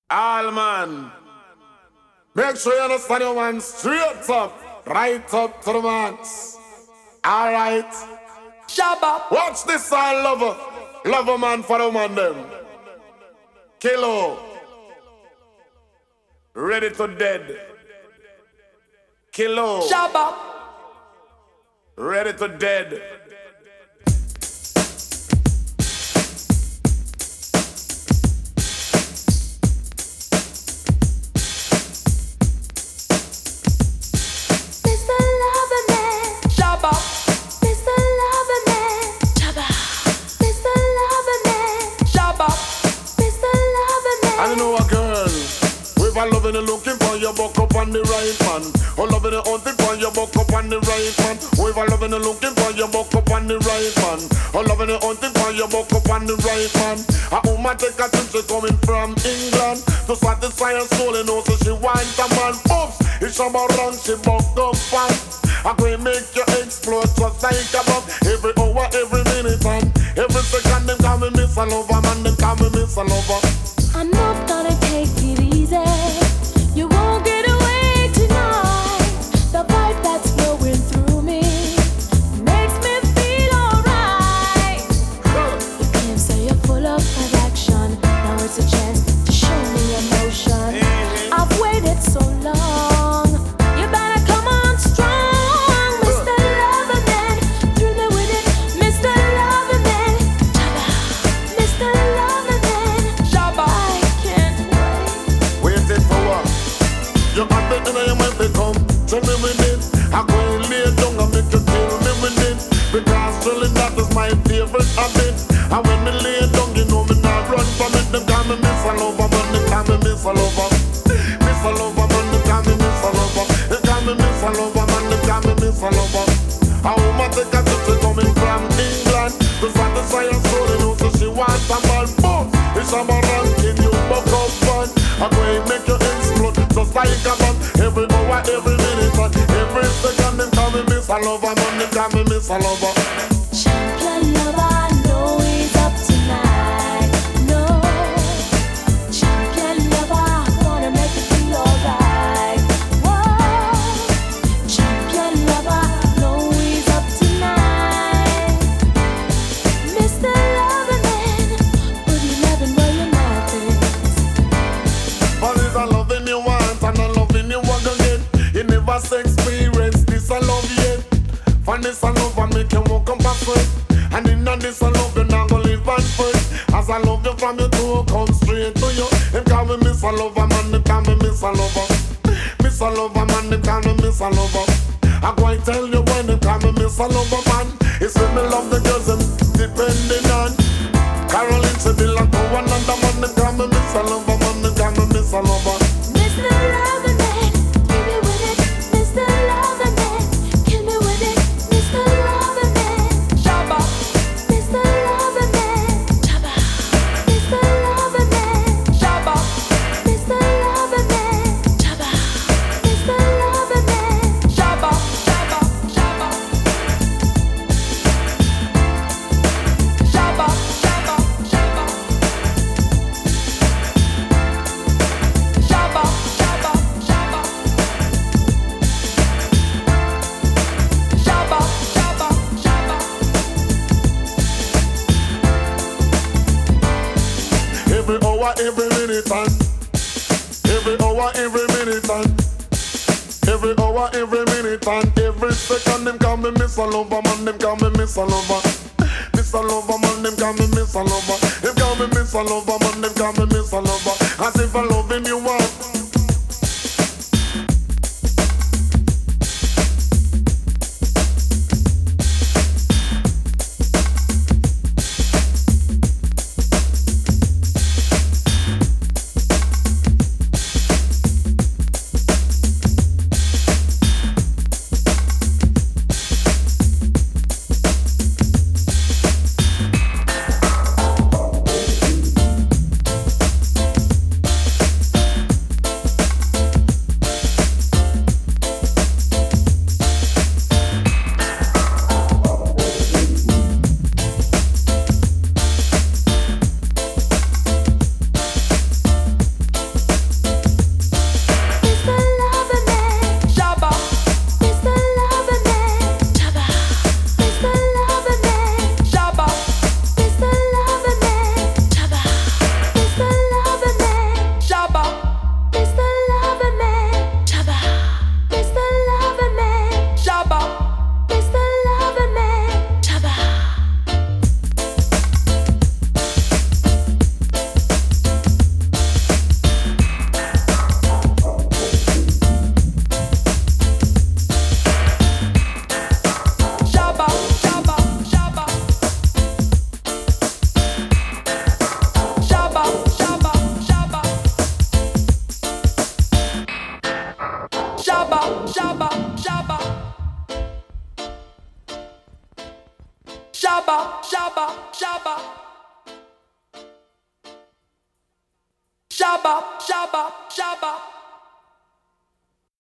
All man, make sure you understand your man straight up, right up to the max. Alright. Shabba. Watch this song, lover. Lover man for the man them. Kilo. Ready to dead. Kilo. Shabba. Ready to dead. Loving and looking for your buck up on the right man. Oh, loving and hunting for your buck up on the right man. Oh, if I loving and looking for your buck up on the right man. Oh, loving and hunting for your buck up on the right man. A woman take a trip, she coming from England to satisfy her soul and also she wants a man. Oops, it's about run, she buck up fast. I can make you explode just like a bomb. Every hour, every minute, and every second, them call me Miss a Lover, man, them call me Miss a Lover. I'm not gonna take it easy. You won't get away tonight. The vibe that's flowing through me makes me feel alright. You claim say you're full of affection. Now it's a chance to show me emotion. I've waited so long. You better come on strong, Mr. Loverman. Thrill me with it, Mr. Loverman. Mr. Loverman. I can't wait. Waiting for what? You got it in your mind to come. Tell me with it. I go and lay down and make you kill me with it. Because really that is my favorite habit. And when me lay down, you know me not run from it. Them call me Miss a Lover, man. They call me Miss a Lover. Miss a Lover, man. They call me Miss a Lover. They call me Miss a Lover, man. They call me Miss a Lover. A woman take a trip, she coming from England to satisfy her soul, you know, so she wants a man. Boom! It's a man ranking you, buck up fun. I'm going to make you explode just like a bomb. Every hour, every minute, and every second, them call me Miss a Lover, man, them call me Miss a Lover. Champion lover, no, he's up tonight. No, champion lover, wanna make you feel alright. Whoa, champion lover, no, he's up tonight. Mr. Loverman, put your loving where your mouth is. But it's a loving you want and a loving you want again. You never say experience this I love yet. For this I love I make you walk up backward. And in this I love you not gonna live on first. As I love you from your toe, come straight to you. Them call me Miss a Lover, man, them call me Miss a Lover. Miss a Lover, man, them call me Miss a Lover. I go and tell you when them call me Miss a Lover, man. It's when me love the girls them depending on Caroline, she belong to one another, man, them call me Miss a Lover, man, them call me Miss a Lover. Mr. Loverman, kill me with it, Mr. Loverman, kill me with it, Mr. Loverman. Shabba, Mr. Loverman, Shabba, Mr. Loverman, Shabba, Mr. Loverman, Shabba, Mr. Loverman, Shabba, Shabba, Shabba, Shabba, Shabba, Shabba. Shabba, shabba, shabba. Shabba, shabba, shabba. Every hour, every minute, and every hour, every minute, and every hour, every minute, and every second, them call me Miss a Lover, man, them call me Miss a Lover. Miss a Lover, man, them call me Miss a Lover. Them call me Miss a Lover, man, them call me Miss a Lover. As if I'm loving you want. shabba, shabba, shabba, shabba.